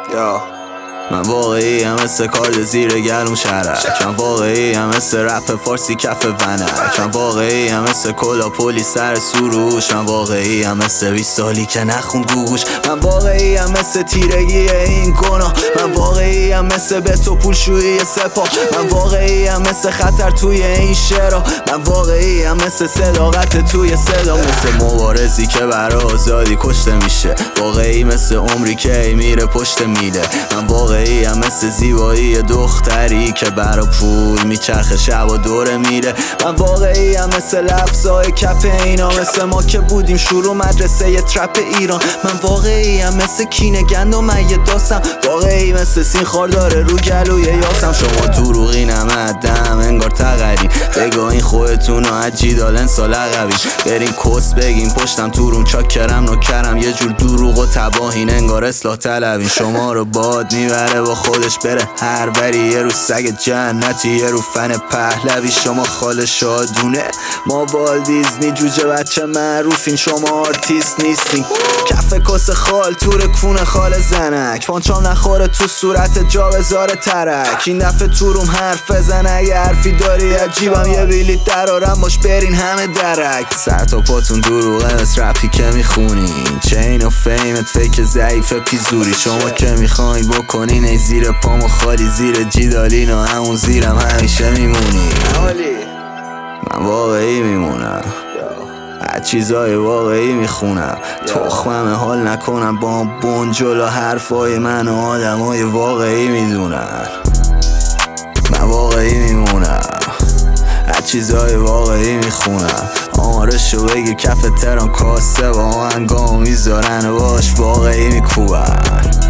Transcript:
من واقعی هم مثل کارد زیر گلوم شرک، من واقعی هم مثل رپ فارسی کف ونک، من واقعی هم مثل کلا پلی سر سروش، من واقعی هم مثل 20 سالی که نخون گوش، من واقعی هم مثل تیرگی این گناه، من واقعی هم مثل به تو پولشویی سپاه، من واقعی هم مثل خطر توی این شعرها، من واقعی هم مثل صداقت توی صدا، مثل مبارزی که برای آزادی کشته میشه، واقعی مثل عمری که میره پشت میله، من واقعی هم مثل زیبایی دختری که برا پول میچرخه شب و دوره میره، من واقعی هم مثل لفظای کپ اینا، مثل ما که بودیم شروع مدرسه ی ترپ ایران، من واقعی هم مثل کینه گندم یه داستم، واقعی مثل سین خارداره رو گلوی یاسم، شما دروغی نمدم انگار تغرین، بگاهین خودتونو عجی دالن سال عقبین، برین کس بگین پشتم تو روم چاکرم نوکرم، یه جور دروغ و تباهین انگار اصلاح طلبین، شما رو باد میبره با خودش بره هر بری، یه رو سگ جنتی یه رو فن پهلوی، شما خال شادونه ما وال دیزنی، جوجه بچه معروفین شما آرتیست نیستین، کف کس خال تور کون خال زنک، پانچام نخوره تو صورت جا بذاره ترک، این دفعه تو روم حرف بزن اگه حرفی داری عجیبم، یه بیلیت درارم باش برین همه درک، سر تا پاتون دروغه مثل رپی که میخونین، چین و فیمت فیک ضعیف پیزوری، شما که میخواین بکنین ای زیر پامو خالی، زیر جیدالین و همون زیرم همیشه میمونی، من واقعی میمونم، هر چیزای واقعی میخونم، تخمم حال نکنم با بنجل و حرفای من و آدمای واقعی میدونن، من واقعی میمونم، هر چیزای واقعی میخونم، آمارشو بگی کف تران کاسه با هنگام میذارن و باش واقعی میکوبن.